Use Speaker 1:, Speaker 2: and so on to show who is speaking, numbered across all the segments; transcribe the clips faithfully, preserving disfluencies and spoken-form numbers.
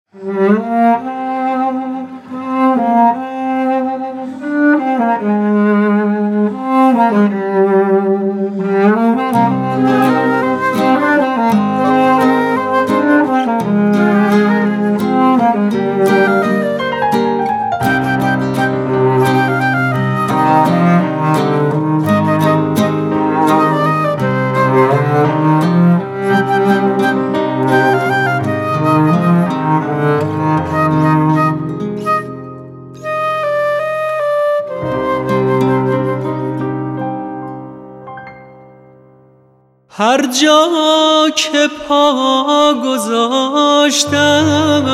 Speaker 1: هر جا که پا گذاشتم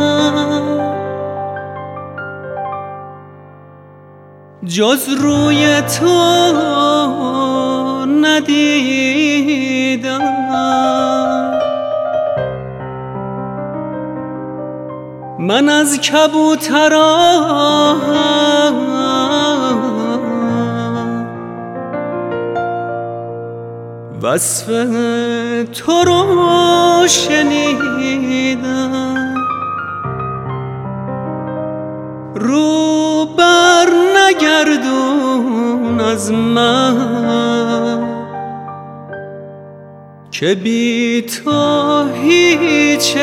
Speaker 1: جز روی تو ندیدم، من از کبوتران وصف تو رو شنیدم. رو بر نگردون از من که بی تو هیچ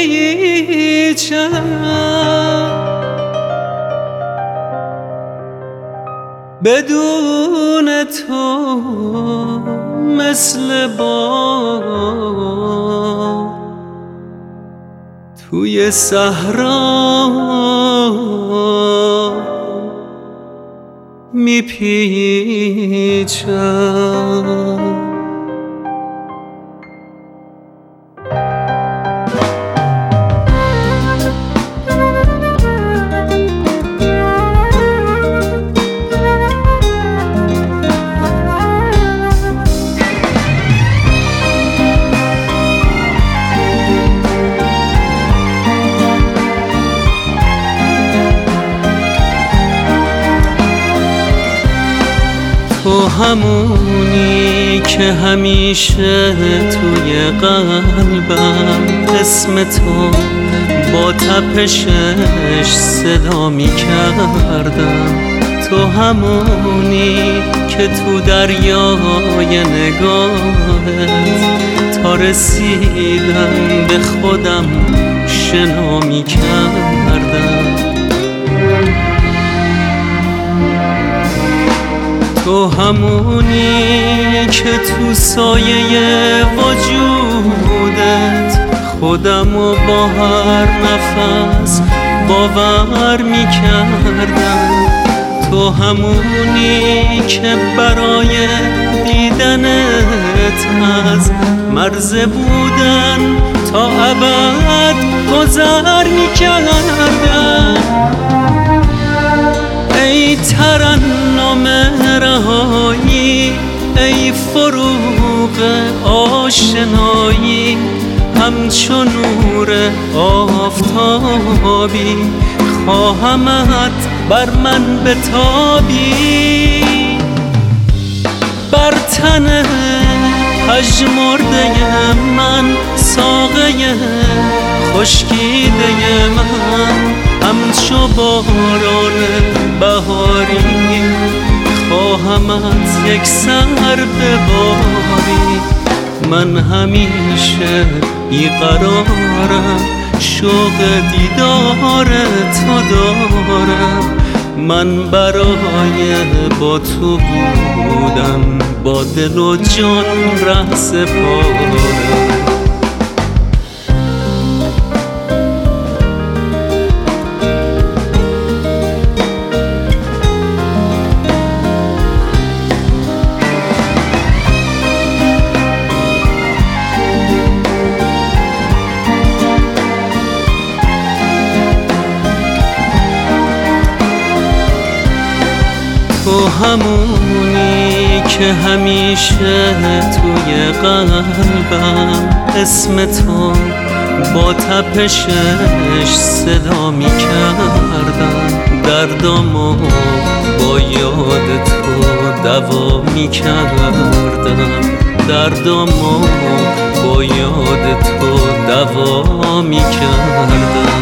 Speaker 1: هیچم، بدون تو مثل باد توی صحرا میپیچم. تو همونی که همیشه توی قلبم اسم تو با تپشش صدا می کردم. تو همونی که تو دریای نگاهت تا رسیدم به خودم شنا می کردم. تو همونی که تو سایه وجودت خودمو با هر نفس باور می کردم. تو همونی که برای دیدنت از مرز بودن تا ابد گذر می کردم. ای ترنم رهایی، ای فروغ آشنایی، همچون نور آفتابی خواهمت بر من بتابی. بر تن پژمرده من ساقه خشکیده من همچو باران بهاری خواهمت یک سر بباری. من همیشه بیقرارم، شوق دیدار تو دارم. من برای با تو بودم با دل و جان ره سپارم. تو همونی که همیشه توی قلبم اسم تو با تپشش صدا می کردم. دردامو با یاد تو دوا می کردم. دردامو با یاد تو دوا می کردم.